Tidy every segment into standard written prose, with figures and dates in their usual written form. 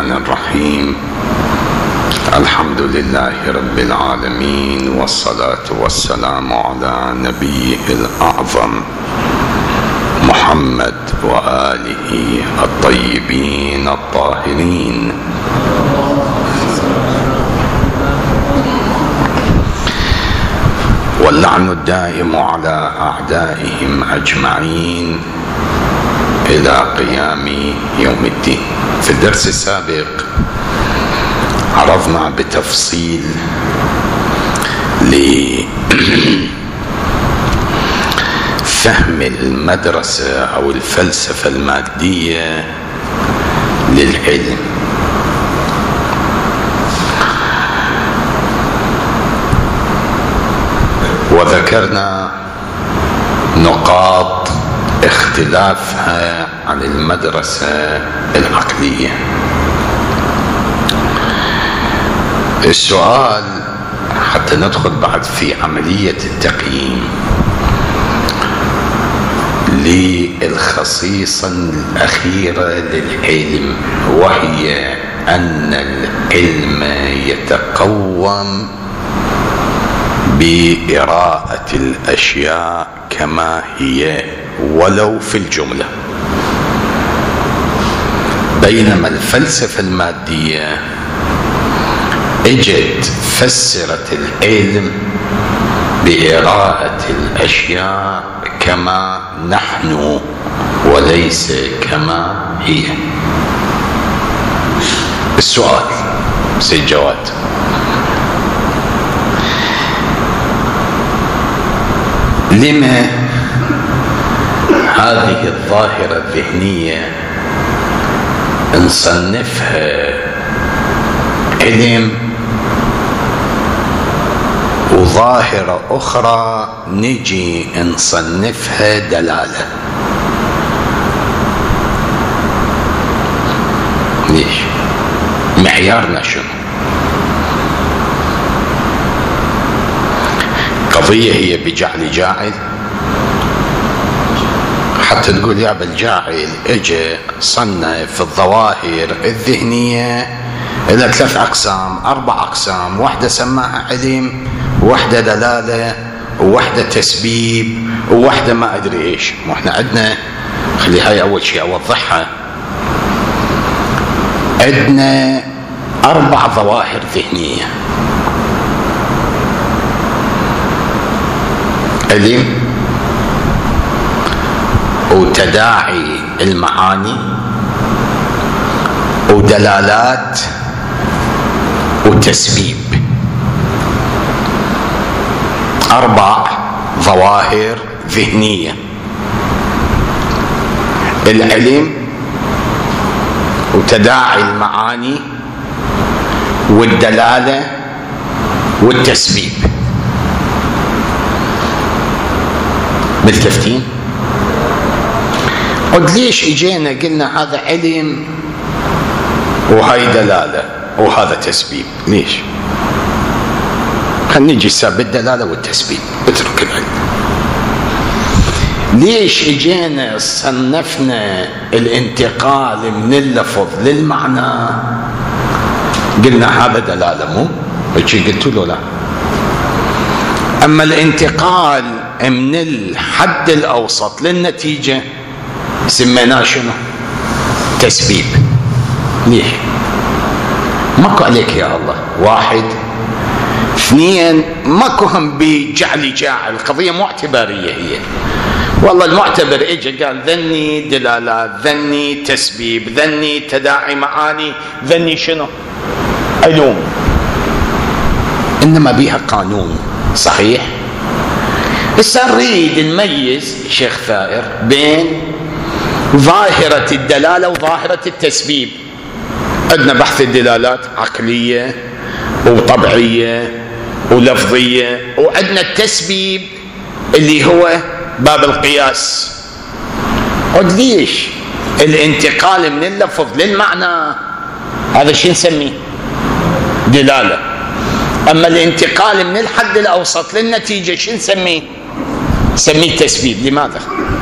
الرحمن الرحيم. الحمد لله رب العالمين، والصلاة والسلام على نبيه الأعظم محمد وآله الطيبين الطاهرين. واللعن الدائم على أعدائهم أجمعين إلى قيام يوم الدين. في الدرس السابق عرضنا بتفصيل لفهم المدرسة أو الفلسفة المادية للعلم، وذكرنا نقاط اختلافها عن المدرسة العقلية. السؤال حتى ندخل بعد في عملية التقييم للخصيصة الأخيرة للعلم، وهي أن العلم يتقوم بإراءة الأشياء كما هي ولو في الجملة، بينما الفلسفة المادية اجت فسرت العلم بإراءة الأشياء كما نحن وليس كما هي. السؤال سيد جواد، لما هذه الظاهرة الذهنية نصنفها علم، وظاهرة أخرى نجي نصنفها دلالة؟ ليش؟ معيارنا شنو؟ قضية هي بجعل جاعل، حتى تقول يا بالجاعل اجى صنف الظواهر الذهنية إلى 3 أقسام 4 أقسام، واحدة سماها علم، واحدة دلالة، وواحدة تسبيب، وواحدة ما أدري إيش. وإحنا عندنا، خلي هاي أول شيء أوضحها، عندنا 4 ظواهر ذهنية: علم، وتداعي المعاني، ودلالات، وتسبيب. 4 ظواهر ذهنية: العلم، وتداعي المعاني، والدلالة، والتسبيب. ملتفتين؟ قد ليش اجينا قلنا هذا علم وهاي دلالة وهذا تسبيب؟ ليش؟ خلينا نجي بالدلالة والتسبيب، اترك العلم. ليش اجينا صنفنا الانتقال من اللفظ للمعنى قلنا هذا دلالة؟ مو هيك قلتوا له؟ لا. اما الانتقال من الحد الاوسط للنتيجة سميناه شنو؟ تسبيب. ليش؟ ماكو عليك يا الله. 1 2 ماكو هم بجعل جاعل، القضية معتبرية هي. والله المعتبر اجى قال ذني دلالات، ذني تسبيب، ذني تداعي معاني، ذني شنو؟ علوم، انما بيها قانون. صحيح؟ هسه نريد نميز شيخ ثائر بين ظاهرة الدلالة وظاهرة التسبيب. عندنا بحث الدلالات عقلية وطبعية ولفظية، وعندنا التسبيب اللي هو باب القياس. قد ليش الانتقال من اللفظ للمعنى هذا شو نسميه؟ دلالة. أما الانتقال من الحد الأوسط للنتيجة شو نسميه؟ نسميه تسبيب. لماذا؟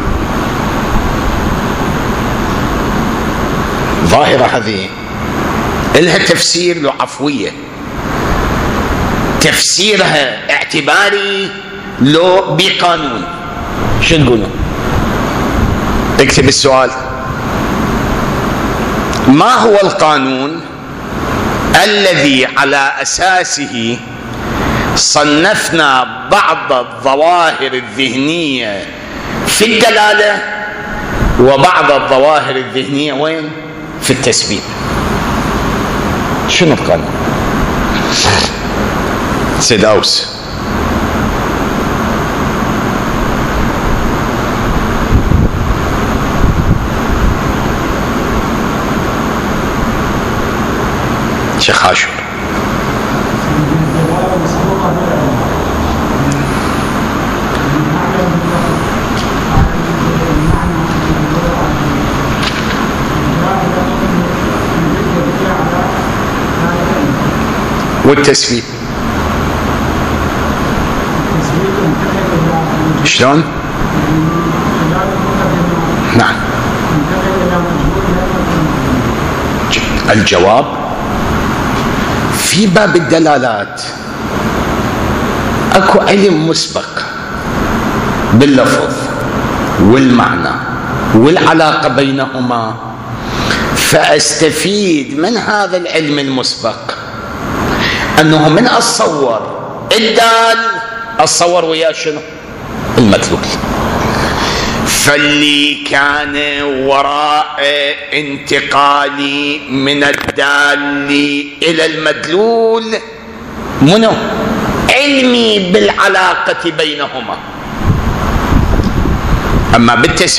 ظاهرة هذه لها تفسير له عفوية، تفسيرها اعتباري لو بقانون. شو تقولون؟ اكتب السؤال. ما هو القانون الذي على أساسه صنفنا بعض الظواهر الذهنية في الدلالة وبعض الظواهر الذهنية وين؟ في التسبيب. شنو القانون؟ سيد أوس. شيخ عاشور. والتسبيب شلون؟ نعم. الجواب في باب الدلالات اكو علم مسبق باللفظ والمعنى والعلاقة بينهما، فاستفيد من هذا العلم المسبق انه من اتصور الدال اتصور وياه شنو؟ المدلول. فاللي كان وراء انتقالي من الدال الى المدلول منو؟ علمي بالعلاقة بينهما. اما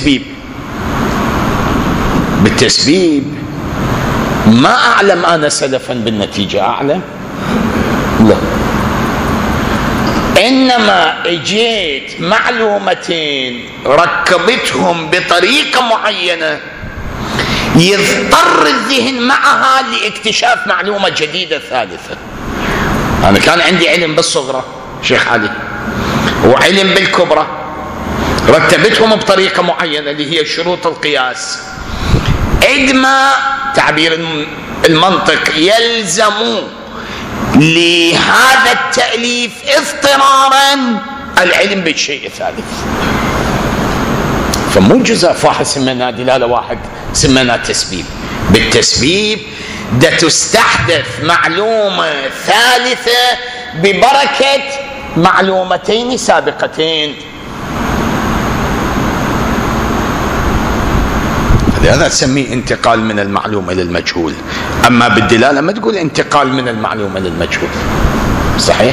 بالتسبيب ما اعلم انا سلفا بالنتيجة، اعلم؟ لا. انما اجيت معلومتين ركبتهم بطريقة معينة يضطر الذهن معها لاكتشاف معلومة جديدة ثالثة. انا كان عندي علم بالصغرى شيخ علي وعلم بالكبرى، رتبتهم بطريقة معينة اللي هي شروط القياس، عندما تعبير المنطق يلزم لهذا التأليف اضطرارا العلم بالشيء الثالث. فمو جزء واحد سميناه دلالة، واحد سميناه تسبيب. بالتسبيب ده تستحدث معلومة ثالثة ببركة معلومتين سابقتين. لهذا تسميه انتقال من المعلوم إلى المجهول. أما بالدلالة ما تقول انتقال من المعلوم إلى المجهول، صحيح؟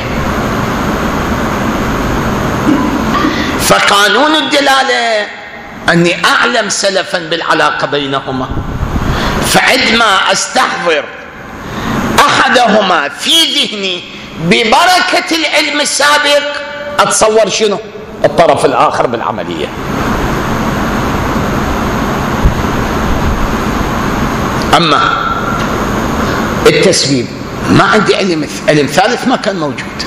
فقانون الدلالة أني أعلم سلفا بالعلاقة بينهما، فعندما أستحضر أحدهما في ذهني ببركة العلم السابق أتصور شنو؟ الطرف الآخر بالعملية. أما التسبيب ما عندي علم ثالث ما كان موجود،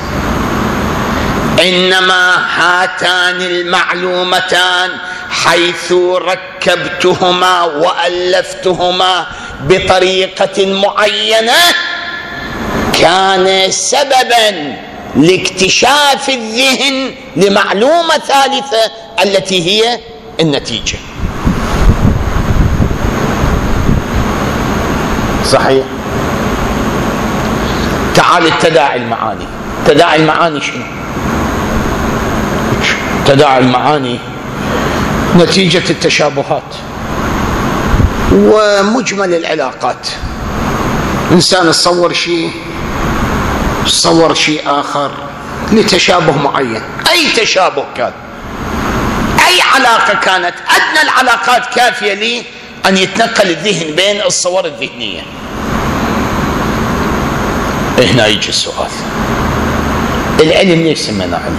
إنما هاتان المعلومتان حيث ركبتهما وألفتهما بطريقة معينة كان سببا لاكتشاف الذهن لمعلومة ثالثة التي هي النتيجة. صحيح؟ تعال التداعي المعاني. تداعي المعاني شنو؟ تداعي المعاني نتيجة التشابهات ومجمل العلاقات. إنسان يتصور شيء يتصور شيء آخر لتشابه معين، أي تشابه كان، أي علاقة كانت، أدنى العلاقات كافية لي أن يتنقل الذهن بين الصور الذهنية. هنا يجي السؤال، العلم ليش سميناه علم؟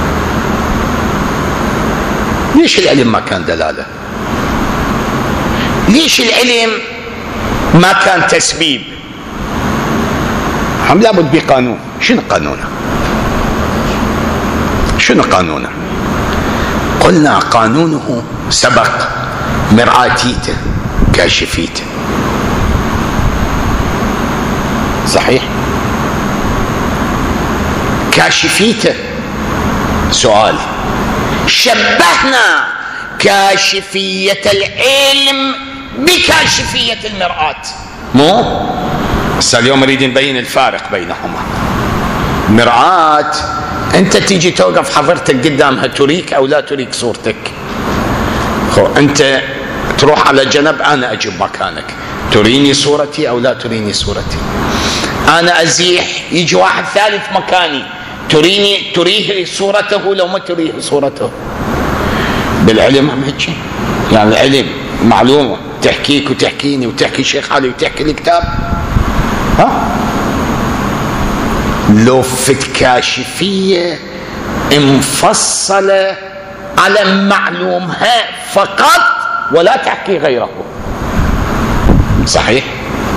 ليش العلم ما كان دلالة؟ ليش العلم ما كان تسبيب؟ هم لابد بقانون. شنو قانونه؟ شنو قانونه؟ قلنا قانونه سبق مرآتيته كاشفيته. صحيح. كاشفيته. سؤال: شبهنا كاشفية العلم بكاشفية المرآة، مو؟ بس اليوم نريد نبين الفارق بينهما. مرآة انت تيجي توقف حضرتك قدامها، تريك او لا تريك صورتك. انت تروح على جنب، انا اجي مكانك، تريني صورتي او لا تريني صورتي. انا ازيح، يجي واحد ثالث مكاني، تريه صورته لو ما تريه صورته. بالعلم هم هيك، يعني العلم معلومة تحكيك وتحكيني وتحكي شيخ علي وتحكي الكتاب. ها لو في كاشفية مفصلة على معلومها فقط ولا تحكي غيره. صحيح.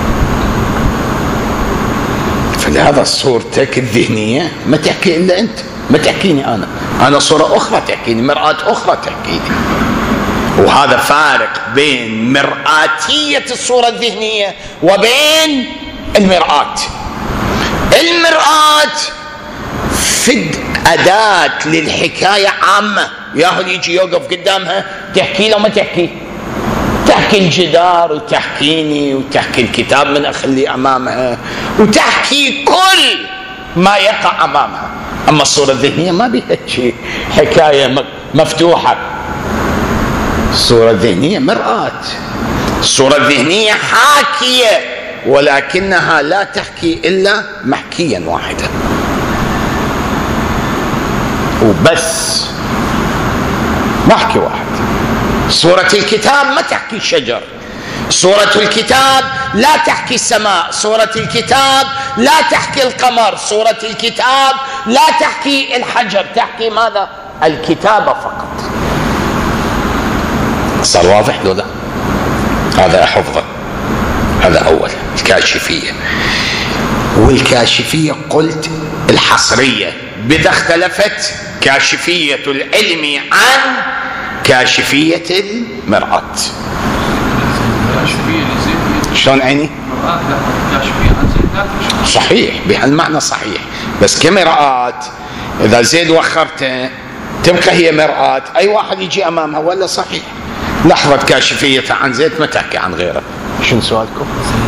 فلهذا صورتك الذهنية ما تحكي إلا أنت، ما تحكيني أنا صورة أخرى تحكيني، مرآة أخرى تحكيني. وهذا فارق بين مرآتية الصورة الذهنية وبين المرآة. المرآة فد أداة للحكاية عامة، ياهو يجي يوقف قدامها تحكي له ما تحكي، تحكي الجدار وتحكيني وتحكي الكتاب من أخلي أمامها وتحكي كل ما يقع أمامها. أما الصورة الذهنية ما بيها شيء، حكاية مفتوحة. الصورة الذهنية مرآة، الصورة الذهنية حاكية، ولكنها لا تحكي إلا محكيا واحدا وبس، محكي واحد. صورة الكتاب ما تحكي الشجر، صورة الكتاب لا تحكي السماء، صورة الكتاب لا تحكي القمر، صورة الكتاب لا تحكي الحجر، تحكي ماذا؟ الكتابة فقط. صار واضح لو لا؟ هذا حفظه. هذا أول الكاشفية. والكاشفية قلت الحصرية، بذا اختلفت كاشفية العلم عن كاشفية المرآة. شلون عيني؟ صحيح، بهالمعنى صحيح، بس كمرآة إذا زيد وخرته تبقى هي مرآة، أي واحد يجي أمامها ولا صحيح. لحظة كاشفية عن زيد ما تحكي عن غيره. شنو سؤالكم؟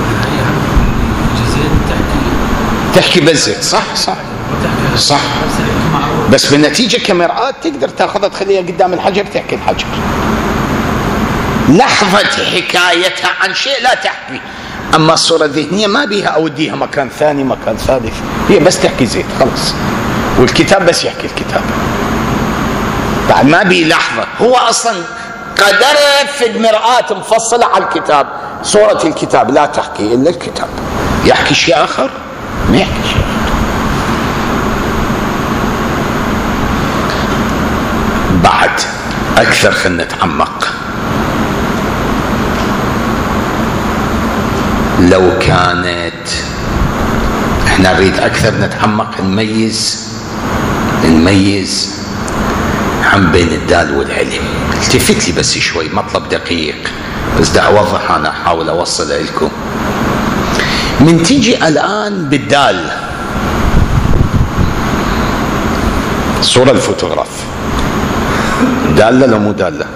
تحكي بالزيت، صح صح صح، بس بالنتيجة كمرآة تقدر تاخذها تخليها قدام الحجر تحكي الحجر. لحظة حكايتها عن شيء لا تحكي. أما الصورة الذهنية ما بيها أوديها مكان ثاني مكان ثالث، هي بس تحكي زيت خلص، والكتاب بس يحكي الكتاب، بعد ما بي لحظة. هو أصلا قدره في المرآة مفصلة على الكتاب، صورة الكتاب لا تحكي إلا الكتاب، يحكي شيء آخر ما يحكي شيء آخر. بعد أكثر خلنا نتعمق. لو كانت احنا نريد أكثر نتعمق، نميز عن بين الدال والعلم. التفت لي بس شوي، مطلب دقيق بس دا أوضح، أنا أحاول أوصله لكم. من تيجي الآن بالدال، صورة الفوتوغراف دالة لو مو دالة؟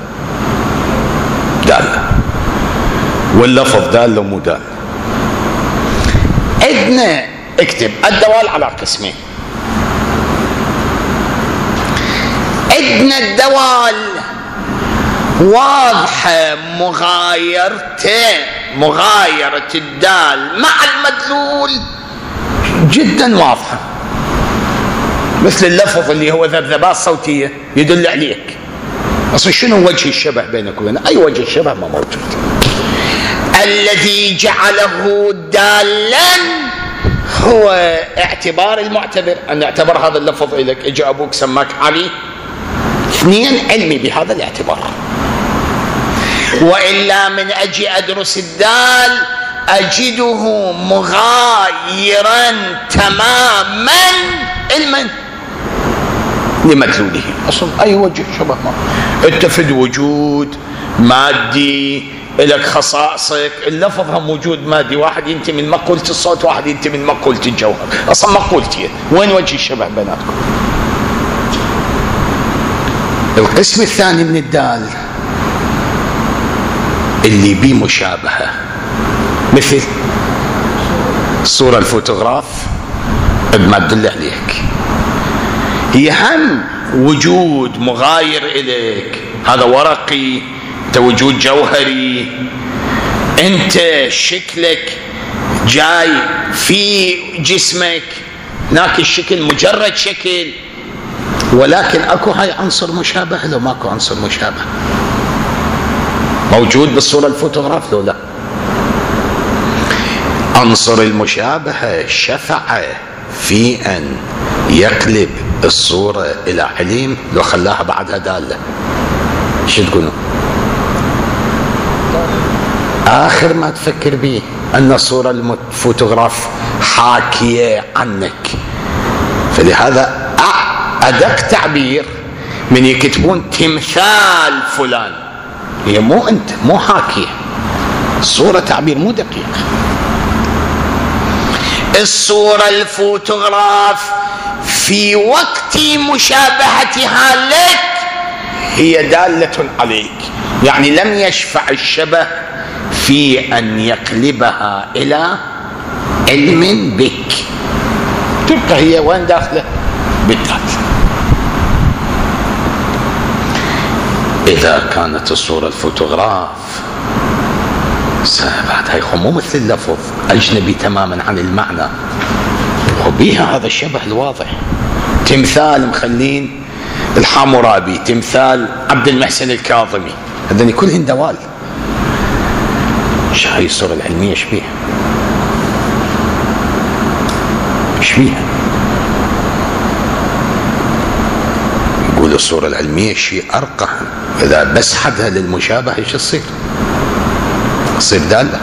دالة. واللفظ دال لو مو دال؟ عندنا اكتب الدوال على قسمين. عندنا الدوال واضحة مغايرة الدال مع المدلول جدا واضحة، مثل اللفظ اللي هو ذبذبات صوتية يدل عليك. أصلا شنو وجه الشبه بينك وبينه؟ أي وجه الشبه ما موجود. الذي جعله دالا هو اعتبار المعتبر، أن اعتبر هذا اللفظ إليك. إجا أبوك سماك علي، اثنين علمي بهذا الاعتبار، وإلا من أجي أدرس الدال أجده مغايرا تماما علما لمدلوله. أصلا أي وجه شبه ما أنت في الوجود مادي لك خصائصك، اللفظ هم موجود مادي، واحد ينتمي من مقولة الصوت، واحد ينتمي من مقولة الجوهر، اصلا مقولتين، وين وجه الشبه بيناتكم؟ القسم الثاني من الدال اللي بيه مشابهة، مثل الصورة الفوتوغراف ما تدل عليك، هي هم وجود مغاير إليك، هذا ورقي، انت وجود جوهري، انت شكلك جاي في جسمك، هناك الشكل مجرد شكل، ولكن اكو هاي عنصر مشابه لو ماكو عنصر مشابه موجود بالصورة الفوتوغراف لو لا. عنصر المشابهة شفع في ان يقلب الصورة الى علم لو خلاها بعدها دالة. شو تقولون؟ آخر ما تفكر به أن الصورة الفوتوغراف حاكية عنك، فلهذا أدق تعبير من يكتبون تمثال فلان، هي مو أنت، مو حاكية، الصورة تعبير مو دقيق. الصورة الفوتوغراف في وقت مشابهتها لك هي دالة عليك، يعني لم يشفع الشبه في أن يقلبها إلى علم بك، تبقى هي وين داخلة؟ بالذات. إذا كانت الصورة الفوتوغراف بعد هاي مو مثل اللفظ، أجنبي تماما عن المعنى، وبيها هذا الشبه الواضح. تمثال مخلين الحامورابي، تمثال عبد المحسن الكاظمي، هذني كلهن دوال. ايش هاي الصورة العلمية شبيها؟ شبيها؟ يقول الصورة العلمية شيء أرقى، إذا بس حدها للمشابهة ايش تصير؟ تصير دالة.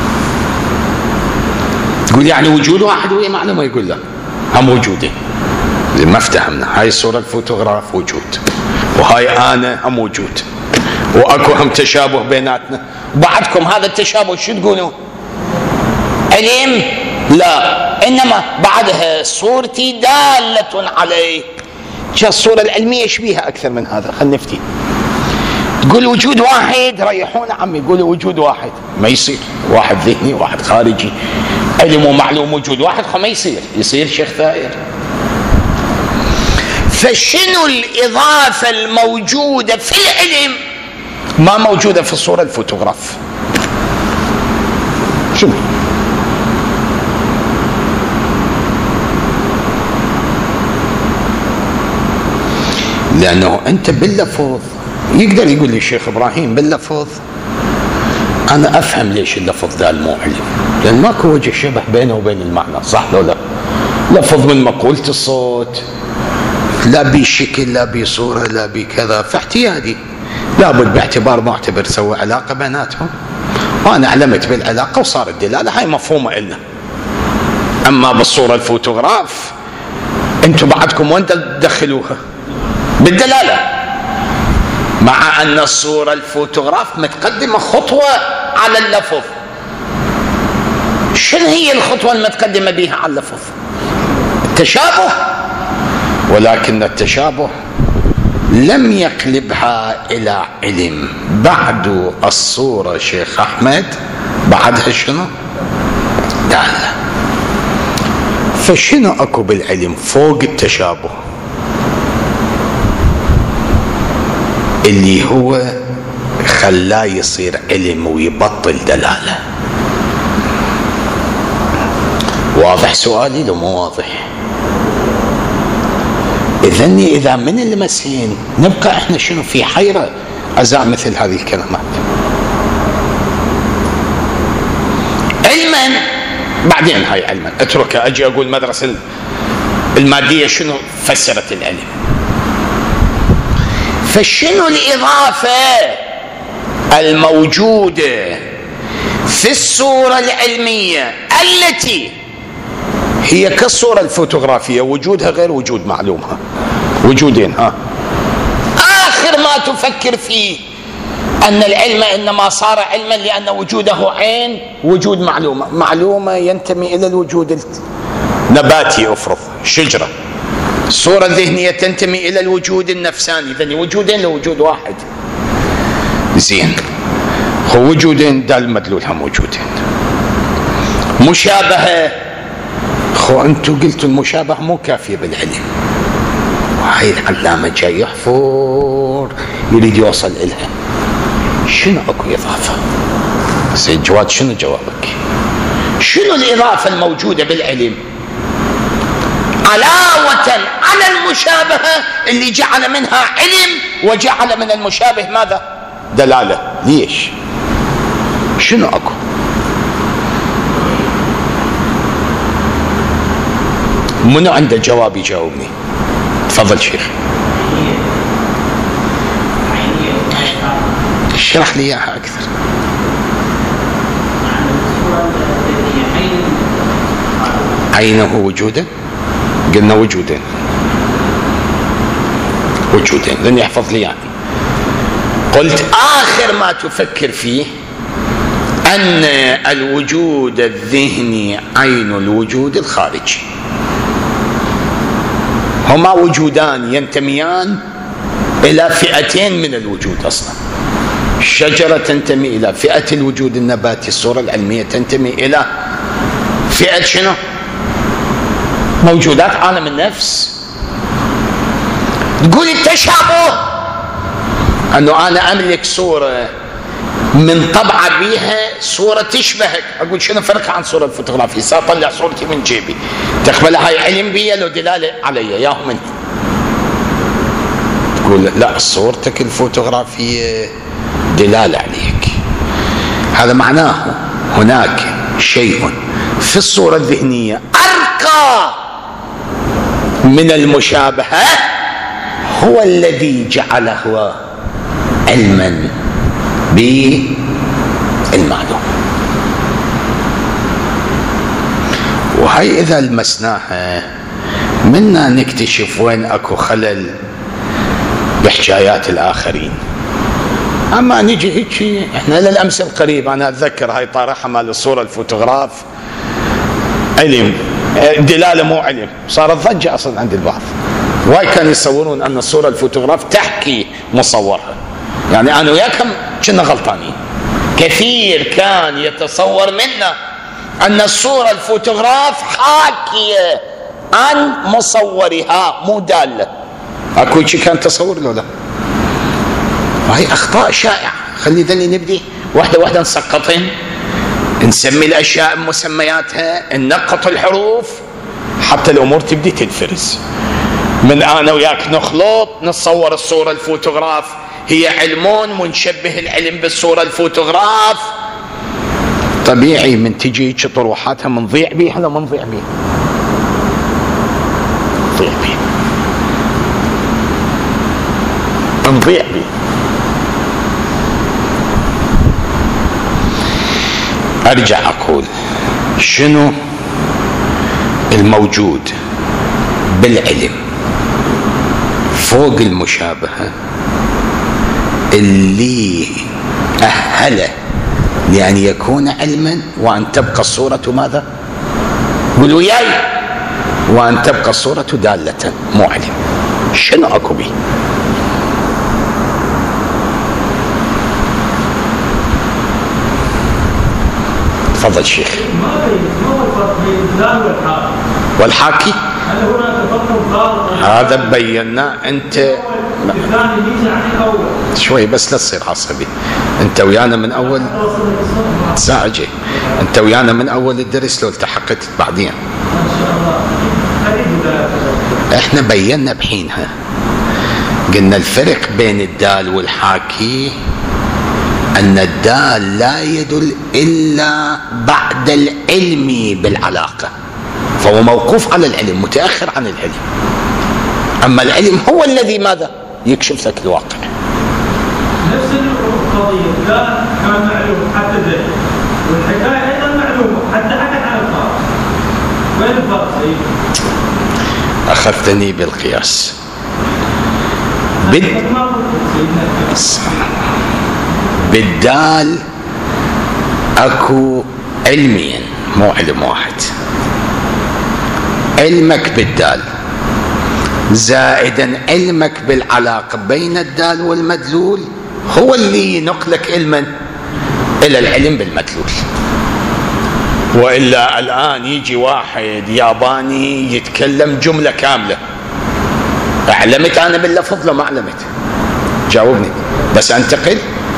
تقول يعني وجود واحد وهي معلومة، يقول لا هم وجودين، ما افتهمنا. هاي الصورة الفوتوغراف وجود، وهاي أنا هم وجود، واكو هم تشابه بيناتنا، وبعدكم هذا التشابه شو تقولون؟ علم؟ لا، انما بعدها صورتي دالة عليه. الصورة العلمية شبيها اكثر من هذا. خلينا نفتي، تقول وجود واحد، ريحونا عمي، يقول وجود واحد ما يصير، واحد ذهني واحد خارجي، علم ومعلوم وجود واحد ما يصير شيخ ثائر. فشنو الإضافة الموجودة في العلم ما موجودة في الصورة الفوتوغراف؟ شنو؟ لأنه أنت باللفظ يقدر يقول لي الشيخ إبراهيم باللفظ أنا أفهم ليش اللفظ ذا مو علم، لأن ماكو وجه شبه بينه وبين المعنى، صح لو لا؟ لفظ من مقولة الصوت، لا بشكل لا بصورة لا بكذا، فاحتيادي لابد باعتبار معتبر سوى علاقة بيناتهم، وأنا علمت بالعلاقة وصارت دلالة، هاي مفهومة إلنا. أما بالصورة الفوتوغراف أنتم بعدكم وين تدخلوها؟ بالدلالة، مع أن الصورة الفوتوغراف متقدمة خطوة على اللفظ. شنو هي الخطوة المتقدمة بها على اللفظ؟ التشابه، ولكن التشابه لم يقلبها إلى علم. بعد الصورة شيخ أحمد بعدها شنو؟ دالة. فشنو أكو بالعلم فوق التشابه اللي هو خلاه يصير علم ويبطل دلالة؟ واضح سؤالي لو مو واضح؟ إذني إذا من المسين نبقى إحنا شنو في حيرة أزاع مثل هذه الكلمات. علما بعدين هاي علما اتركها، أجي أقول مدرسة المادية شنو فسرت العلم. فشنو الإضافة الموجودة في الصورة العلمية التي هي كالصورة الفوتوغرافية وجودها غير وجود معلومها، وجودين. آخر ما تفكر فيه أن العلم إنما صار علما لأن وجوده عين، وجود معلومة ينتمي إلى الوجود النباتي، أفرض شجرة. الصورة الذهنية تنتمي إلى الوجود النفساني، إذن وجودين لوجود واحد. زين، هو وجودين دال مدلول هم وجودين. مشابهة، خو أنتوا قلتوا المشابهة مو كافية بالعلم، وهاي العلامة جاي يحفر يريد يوصل إلها. شنو أكو إضافة؟ سيد جواد شنو جوابك؟ شنو الإضافة الموجودة بالعلم علاوة على المشابهة اللي جعل منها علم وجعل من المشابه ماذا؟ دلالة. ليش؟ شنو أكو؟ منو عنده جواب يجاوبني؟ تفضل شيخ. اشرح لي اياها اكثر. عينه وجودا، قلنا وجودين لن يحفظ لي يعني. قلت آخر ما تفكر فيه أن الوجود الذهني عين الوجود الخارجي، هما وجودان ينتميان إلى فئتين من الوجود. أصلا الشجرة تنتمي إلى فئة الوجود النباتي، الصورة العلمية تنتمي إلى فئة شنو؟ موجودات عالم النفس. تقول التشابه أنه أنا أملك صورة من طبعة بيها صورة تشبهك، أقول شنو فرق عن صورة الفوتوغرافية؟ سأطلع صورتي من جيبي، تقبل هاي علم بي لو دلالة علي ياهم انت. تقول لا، صورتك الفوتوغرافية دلالة عليك. هذا معناه هناك شيء في الصورة الذهنية أرقى من المشابهة هو الذي جعله علما بالمعلوم. وهي إذا لمسناها منا نكتشف وين أكو خلل بحكايات الآخرين. أما نجي هيك إحنا للأمس القريب، أنا أتذكر هاي طارحة مال الصورة الفوتوغراف علم، دلالة مو علم، صارت ضجة أصلا عند البعض. واي كانوا يصورون أن الصورة الفوتوغراف تحكي مصورها، يعني أنا وياكم كنا غلطانين. كثير كان يتصور منا أن الصورة الفوتوغراف حاكية عن مصورها مو دالة. أكو شيء كان تصور له لا، وهي أخطاء شائعة. خلي ذلي نبدي واحدة واحدة نسقطين، نسمي الأشياء بمسمياتها، ننقط الحروف حتى الأمور تبدي تنفرز. من أنا وياك نخلط نتصور الصورة الفوتوغراف هي علمون ونشبه العلم بالصورة الفوتوغراف. طبيعي من تجي طروحاتها منضيع بيها لا منضيع بيها، نضيع بيه. أرجع أقول شنو الموجود بالعلم فوق المشابهة اللي أهله لأن يكون علما وأن تبقى الصورة ماذا؟ قولوا وياي، وأن تبقى الصورة دالة مو علم. شنو أكو بي؟ تفضل شيخ. ما هو الفرق بين الدال والحاكي؟ هل هناك فرق هذا بينا. انت الثاني ليس عن الاول شوي بس لا تصير عصبي. انت ويانا من اول ساعة جاي، انت ويانا من اول الدرس لو التحقت بعدين ان شاء الله. احنا بينا بحينها، قلنا الفرق بين الدال والحاكي أن الدال لا يدل إلا بعد العلم بالعلاقة، فهو موقوف على العلم، متأخر عن العلم. أما العلم هو الذي ماذا؟ يكشف لك الواقع. نفس القضية كان معلوم حتى ذلك، والحكاية أيضا معلومة حتى حكت عن الفرق. وين الفرق سيدي؟ أخذتني بالقياس. بالدال اكو علمين مو علم واحد. علمك بالدال زائدا علمك بالعلاقة بين الدال والمدلول هو اللي ينقلك علما الى العلم بالمدلول. وإلا الآن يجي واحد ياباني يتكلم جملة كاملة، أعلمت أنا باللفظ لو ما أعلمت؟ جاوبني. بس أنتقل،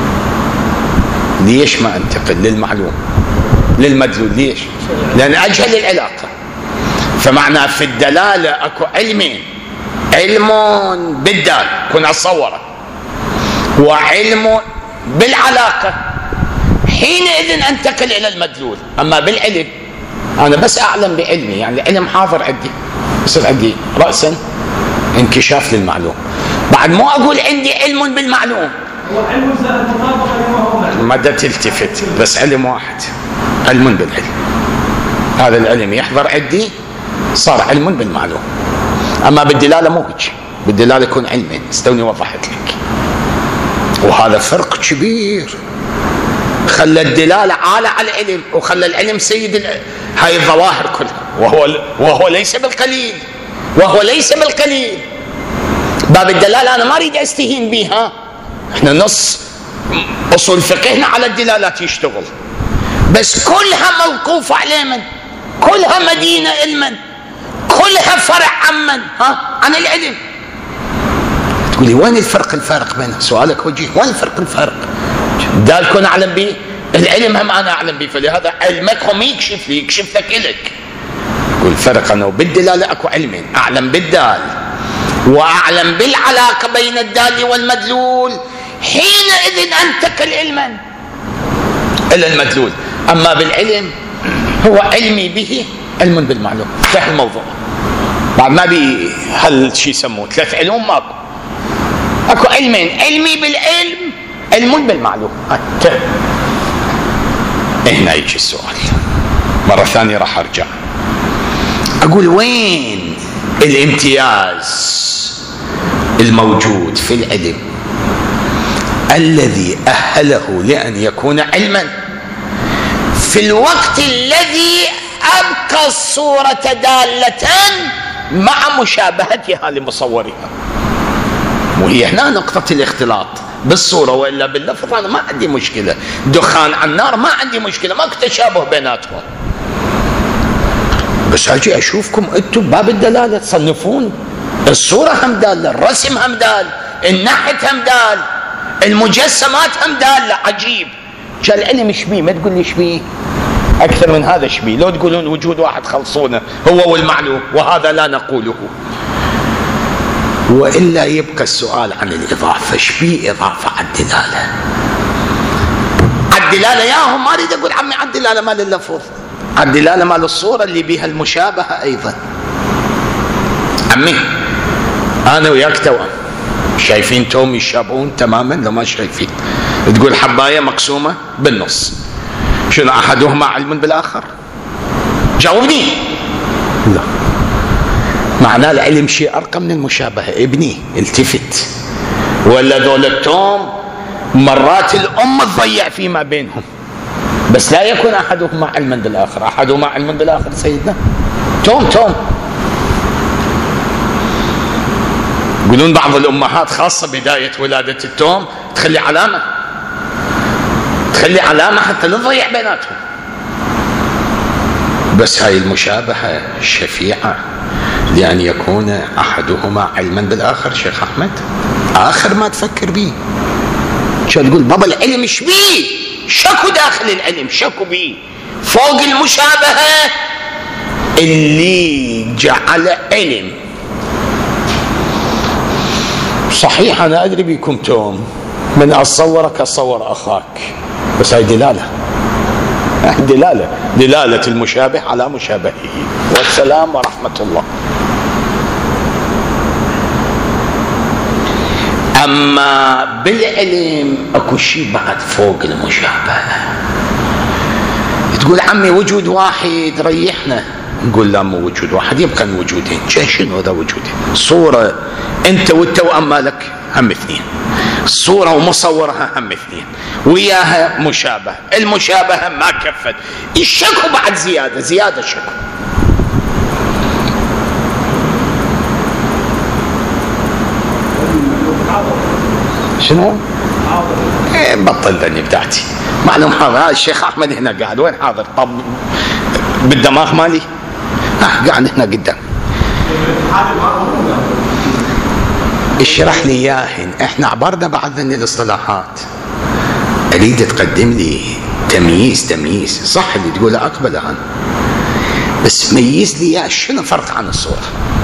ليش ما أنتقل للمعلوم للمدلول؟ ليش؟ لأن أجهل العلاقة. فمعنى في الدلالة أكو علمين، علم بالدال كن أصوره، وعلم بالعلاقة، حينئذ أنتقل إلى المدلول. أما بالعلم أنا بس أعلم بعلمي، يعني العلم حاضر عندي، يصير عندي رأسا انكشاف للمعلوم. بعد مو أقول عندي علم بالمعلوم، وعلم زائد مطابقة ما دا تلتفت، بس علم واحد، علم بالعلم. هذا العلم يحضر عندي صار علم بالمعلوم. أما بالدلالة مو هيك، بالدلالة يكون علمين. استوني وضحت لك. وهذا فرق كبير، خلى الدلالة عالة على العلم، وخلى العلم سيد هاي الظواهر كلها، وهو ليس بالقليل، وهو ليس بالقليل. باب الدلالة أنا ما أريد أستهين بها، إحنا نص أصول فقهنا على الدلالات يشتغل، بس كلها موقوفة على من؟ كلها مدينة علما، كلها فرع عن من؟ عن العلم. تقولي وين الفرق بينها؟ سؤالك وجيه، وين الفرق؟ دال كون أعلم به، العلم هم أنا أعلم به، فلهذا علمك هم يكشف لي، يكشف لك إلك. يقول الفرق أنه بالدلالة أكو علمين، أعلم بالدال وأعلم بالعلاقة بين الدال والمدلول، حينئذ أنتقل علما إلى المدلول. أما بالعلم هو علمي به علم بالمعلوم. انتهى الموضوع. بعد ما بي هالشي يسموه 3 علوم، ماكو، اكو علمين، علمي بالعلم، علم بالمعلوم. هنا يجي السؤال مرة ثانية، راح ارجع اقول وين الامتياز الموجود في العلم الذي أهله لأن يكون علما في الوقت الذي أبقى الصورة دالة مع مشابهتها لمصورها. وهي هنا نقطة الاختلاط بالصورة، وإلا باللفظ أنا ما عندي مشكلة. دخان على النار ما عندي مشكلة، ماكو تشابه بيناتهم. بس أجي أشوفكم أنتم باب الدلالة تصنفون الصورة هم دالة، الرسم هم دال، النحت هم دال، المجسمات هم دالة. عجيب. جاء العلم شبيه، ما تقول لي شبيه أكثر من هذا شبيه. لو تقولون وجود واحد خلصونه هو والمعلوم، وهذا لا نقوله. وإلا يبقى السؤال عن الإضافة، شبيه إضافة على الدلالة؟ على الدلالة ياهم، ما أريد أقول عمي على الدلالة مال اللفظ، على الدلالة مال الصورة اللي بها المشابهة أيضا. عمي أنا وياك توأم، شايفين توم يشابهون تماما لو ما شايفين؟ تقول حباية مقسومة بالنص، شنو أحدهما علم بالآخر؟ جاوبني. لا، معناه العلم شيء أرقى من المشابهة. ابني التفت. ولا ذول التوم مرات الأم تضيع فيما بينهم، بس لا يكون أحدهما علما بالآخر. أحدهما علما بالآخر سيدنا توم. يقولون بعض الأمهات خاصة بداية ولادة التوم تخلي علامة حتى لا تضيع بيناتهم. بس هاي المشابهة شفيعة لأن يكون أحدهما علما بالآخر. شيخ أحمد آخر ما تفكر به شو تقول؟ بابا العلم شبيه، شكو داخل العلم، شكو بيه فوق المشابهة اللي جعل علم. صحيح أنا أدري بكم توم، من أصورك أصور أخاك، بس هاي دلالة المشابه على مشابهه. والسلام ورحمة الله. أما بالعلم أكو شيء بعد فوق المشابهة. تقول عمي وجود واحد ريحنا، نقول لا مو وجود واحد، يبقى وجودين. شنو ذا وجودين؟ صورة أنت والتوأم مالك هم اثنين، صورة ومصورها هم اثنين، وياها مشابه، المشابهة ما كفت، الشكو بعد زيادة شكو. شنو؟ بطل ذني بتاعتي معلوم هذا الشيخ احمد هنا قاعد، وين حاضر؟ طب بالدماغ مالي قاعد هنا قدام. اشرح لي اياهن، احنا عبرنا بعض ذني الاصطلاحات، اريد تقدم لي تمييز صح اللي تقوله اقبل عنه، بس ميز لي اياه شنو فرق عن الصورة.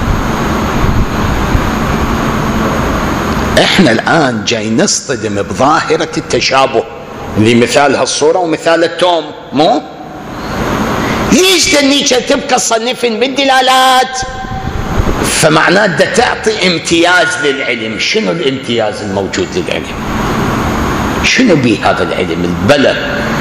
احنا الان جاي نصطدم بظاهرة التشابه اللي مثالها الصورة ومثال التوم، مو ليش تنيك تبقى صنفن بالدلالات؟ فمعناه ده تعطي امتياز للعلم. شنو الامتياز الموجود للعلم؟ شنو بيه هذا العلم البلد؟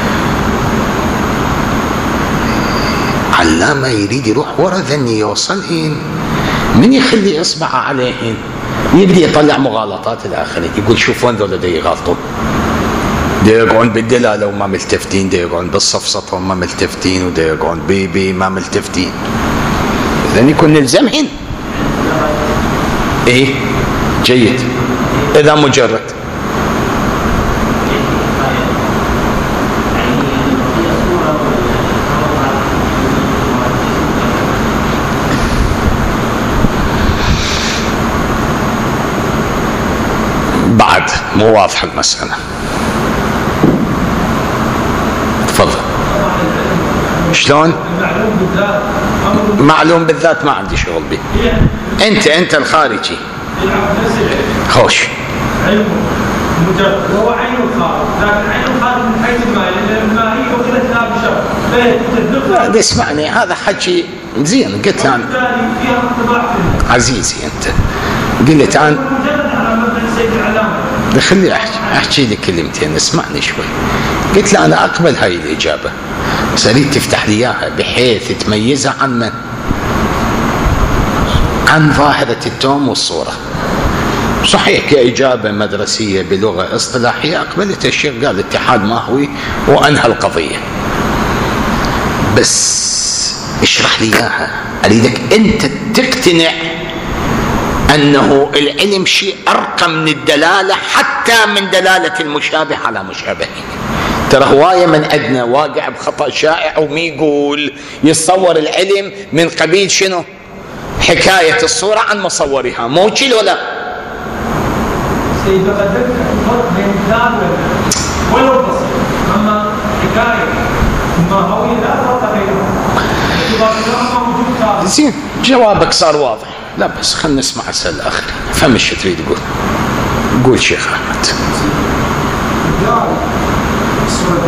علامة يريد يروح ورا ذني يوصلهن، من يخلي اصبعه عليهن يبدي يطلع مغالطات الاخرين، يقول شوف وين ذولا دي يغلطون، دي يقعون بالدلاله وما ملتفتين، دي يقعون بالصفصطه وما ملتفتين، ودي يقعون بي ما ملتفتين. اذا يكون نلزمهن. ايه جيد، اذا مجرد بعد مو واضحة المسألة. تفضل. شلون؟ معلوم بالذات ما عندي شغل به. انت الخارجي. خوش. هو عين الخارج، لكن عين الخارج من حيث الماء، لان الماء هي وكلت لها بشر. اسمعني هذا حكي زين، قلت له عزيزي انت قلت عن خلي احكي لي كلمتين، اسمعني شوي. قلت له انا اقبل هاي الاجابه، بس اريد تفتح لي اياها بحيث تميزها عن من؟ عن ظاهره التوم والصوره. صحيح كاجابه مدرسيه بلغه اصطلاحيه اقبلت، الشيخ قال اتحاد ماهوي وانهى القضيه، بس اشرح لي اياها، اريدك انت تقتنع أنه العلم شيء أرقى من الدلالة، حتى من دلالة المشابه على مشابه. ترى هواية من عندنا واقع بخطأ شائع، ومي يقول يتصور العلم من قبيل شنو؟ حكاية الصورة عن مصورها، مو شيء ولا؟ سيد قدرت الفرق بين مثال ولو بسيط، أما حكاية ما هو لا فرق بينهم. زين جوابك صار واضح. لا بس خلنا نسمع السؤال الآخر، فهم ايش تريد تقول. قول شيخ أحمد. الصورة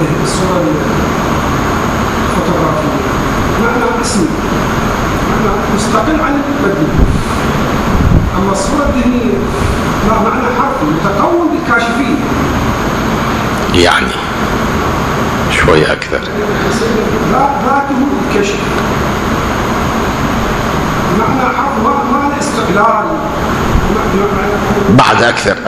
الفوتوغرافية معنى اسمي، معنى مستقل عن المبني، أما الصورة الذهنية معنى حرفي متكون بالكاشفين. يعني شوي أكثر. ذاته الكشف، معنى حرف ما الاستقلال. بعد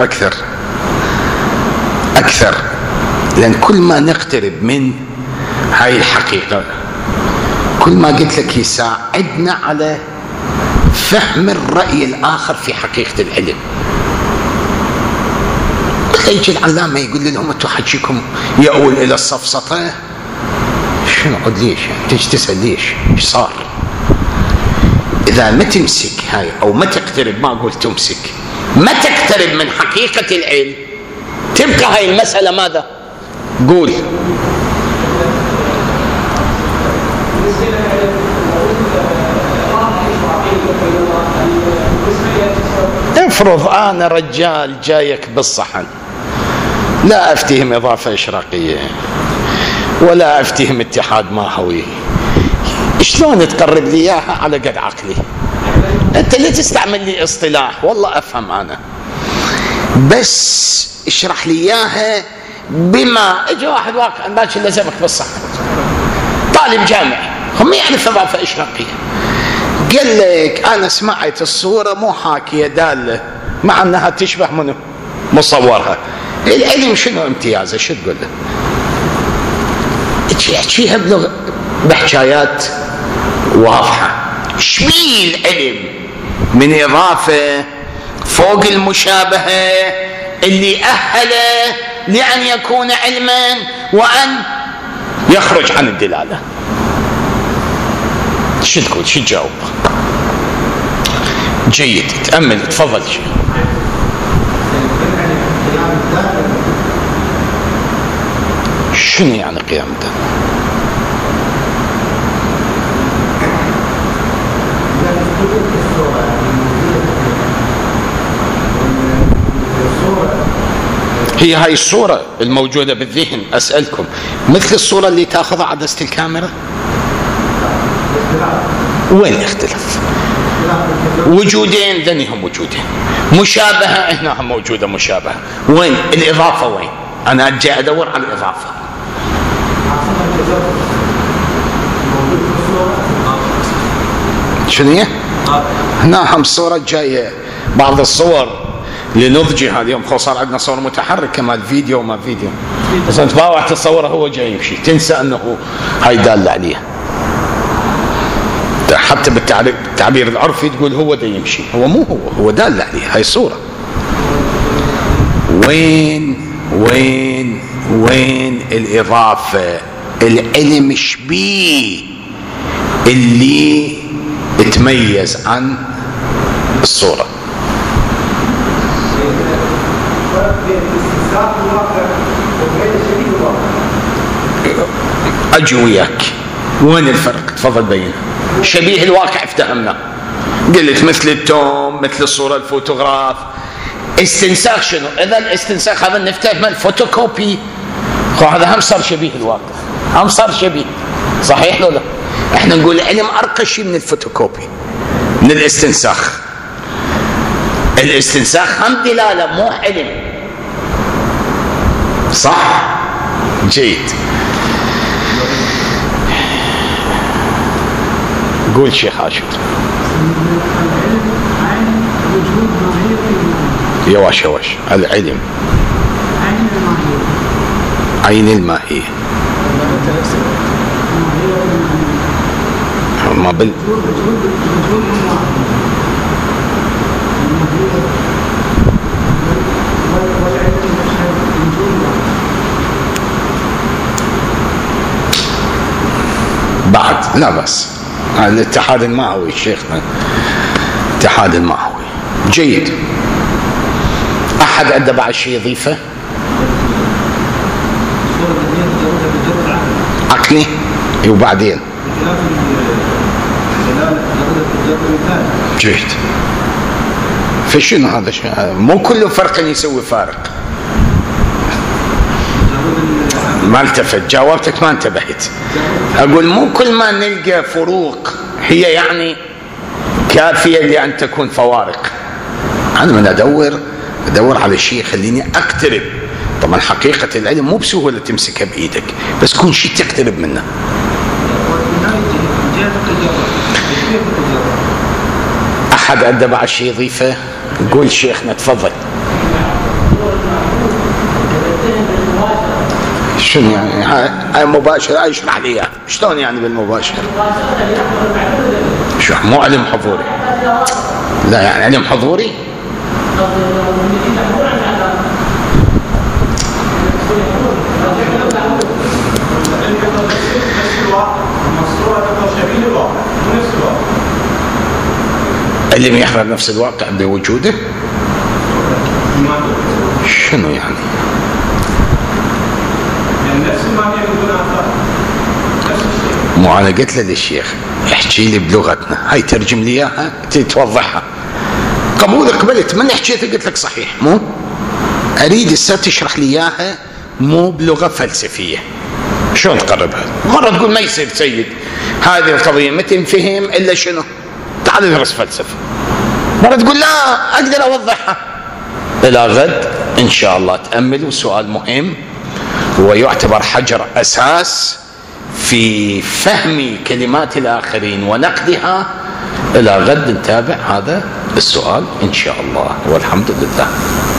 أكثر، لأن كل ما نقترب من هاي الحقيقة كل ما قلت لك يساعدنا على فهم الرأي الآخر في حقيقة العلم. يجي العلامة يقول لهم انتم حكيكم يؤول إلى السفسطة، شنو عد ليش؟ تيجي تسأل ليش؟ ايش صار؟ إذا ما تمسك هاي أو ما تقترب، ما أقول تمسك، ما تقترب من حقيقة العلم، تبقى هاي المسألة ماذا؟ قول. افرض أنا رجال جايك بالصحن، لا أفتهم إضافة إشراقية ولا أفتهم اتحاد ماهوي، شلون تقرب لي إياها على قد عقلي؟ أنت اللي تستعمل لي اصطلاح، والله أفهم أنا، بس اشرح لي إياها بما اجى واحد واقع باكر لزمك بالصحن، طالب جامعي هم يعرف إضافة إشراقية، قال لك أنا سمعت الصورة مو حاكية دالة، مع أنها تشبه منه مصورها. العلم شنو امتيازه؟ شو تقول له؟ تحكيها بحكايات واضحة. شبيه العلم من إضافة فوق المشابهة اللي أهله لأن يكون علما وأن يخرج عن الدلالة. شو تقول؟ شو تجاوب؟ جيد، تأمل، تفضل. شنو يعني قيام الدم؟ هي هاي الصورة الموجودة بالذهن. أسألكم، مثل الصورة اللي تأخذها عدسة الكاميرا؟ وين الاختلاف؟ وجودين ذنهم وجودين، مشابهة هنا موجودة مشابهة، وين الإضافة؟ وين؟ أنا أجي أدور على الإضافة. شنو هي؟ هنا هم صورة جاية، بعض الصور لنضجها اليوم، صار عندنا صور متحركة مال فيديو وما فيديو، بس انت باوع تصورها هو جاي يمشي، تنسى انه هاي دالة عليها. حتى بالتعبير العرفي تقول هو دا يمشي، هو مو هو دالة عليها. هاي صورة. وين الإضافة؟ العلم شبيه اللي تميز عن الصورة. أجي وياك، وين الفرق؟ تفضل بينه. شبيه الواقع افتهمنا، قلت مثل التوم، مثل الصورة الفوتوغراف. استنساخ شنو؟ إذا الاستنساخ هذا نفتهم الفوتوكوبي، هذا هم صار شبيه الواقع، هم صار شبيه، صحيح لو لا؟ احنا نقول العلم أرقى شيء من الفوتوكوبي، من الاستنساخ. الاستنساخ هم دلالة مو علم، صح؟ جيد. قول شيخ عاشور. يواش العلم عين الماهية ما بال بعد لا بس الاتحاد المعوي شيخنا، الاتحاد المعوي. جيد. أحد عنده بعد شيء يضيفه؟ عقلي وبعدين جيد. فشنو هذا؟ مو كله فرق يسوي فارق. ما التفت، جاوبتك ما انتبهت. أقول مو كل ما نلقى فروق هي يعني كافية لأن تكون فوارق. أنا من أدور على شيء يخليني أقترب. طبعا حقيقة العلم مو بسهولة تمسكها بإيدك، بس كون شيء تقترب منه. أحد عنده بعد شيء يضيفه؟ قول شيخنا، تفضل. شنو يعني؟ هاي مباشرة، اشرح لي اياها. شلون يعني بالمباشرة؟ شو مو علم حضوري؟ لا يعني علم حضوري؟ علم يحضر نفس الواقع بوجوده؟ شنو يعني؟ مو انا قلت له للشيخ احكي لي بلغتنا، هاي ترجم لي اياها توضحها. قبول قبلت، من حكيت قلت لك صحيح، مو اريد هسه تشرح لي اياها مو بلغه فلسفيه. شلون تقربها؟ مره تقول ما يصير سيد هذه القضيه ما تنفهم الا شنو؟ تعال ندرس فلسفه. مره تقول لا اقدر اوضحها. الى غد ان شاء الله تاملوا، سؤال مهم ويعتبر حجر أساس في فهم كلمات الآخرين ونقدها. إلى غد نتابع هذا السؤال إن شاء الله، والحمد لله.